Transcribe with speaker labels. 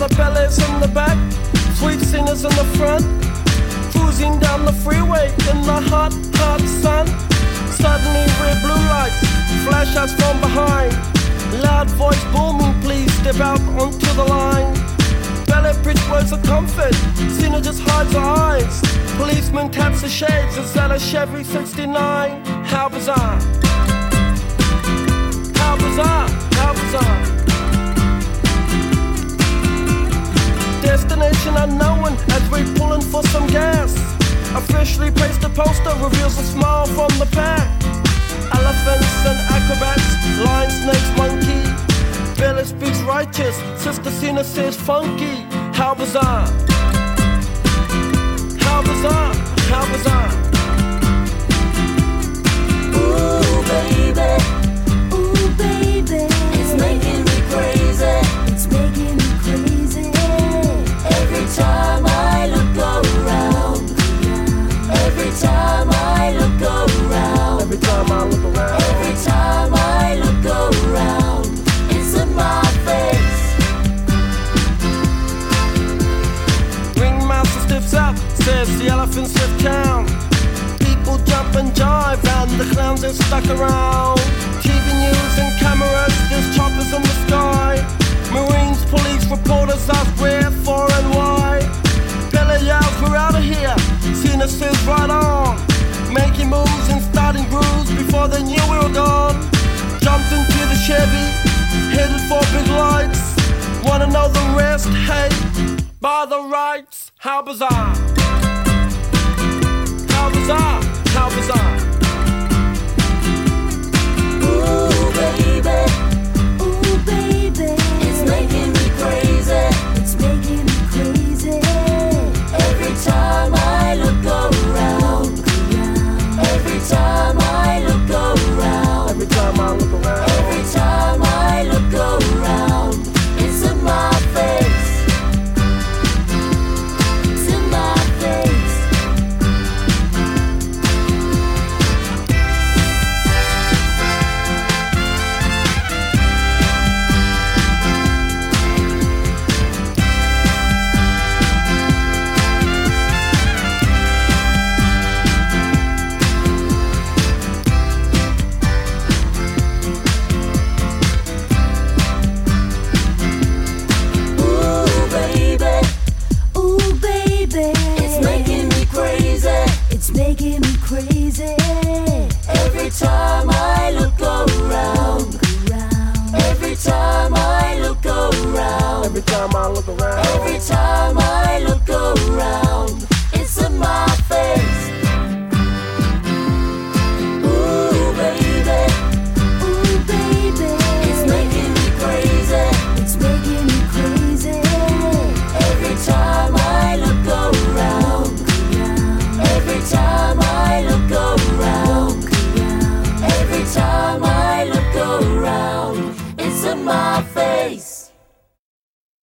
Speaker 1: the bellies in the back, sweet singers in the front, cruising down the freeway in the hot, hot sun. Suddenly red blue lights flash us from behind. Loud voice booming, please step out onto the line. Ballet bridge words of comfort, Cena just hides her eyes. Policeman taps the shades, is that a Chevy 69? How bizarre, how bizarre, how bizarre. Destination unknown as we pulling for some gas. A freshly pasted poster reveals a smile from the pack. Elephants and acrobats, lion, snakes, monkey. Billy speaks righteous, Sister Cena says funky. How bizarre, how bizarre, how bizarre.
Speaker 2: Ooh baby, it's making me crazy. It's making me crazy. Every time I look around, every time I look around,
Speaker 1: Every time I look around,
Speaker 2: every time I look around, it's in my face.
Speaker 1: Ringmaster stiffs up, says the elephants have town. People jump and jive and the clowns are stuck around. TV news and cameras, there's choppers in the sky. Marines, police, reporters ask where, for and why. Billy yells, we're out of here. Cena says right on. Making moves and starting grooves before they knew we were gone. Jumped into the Chevy, headed for big lights. Wanna know the rest? Hey, by the rights. How bizarre, how bizarre, how bizarre.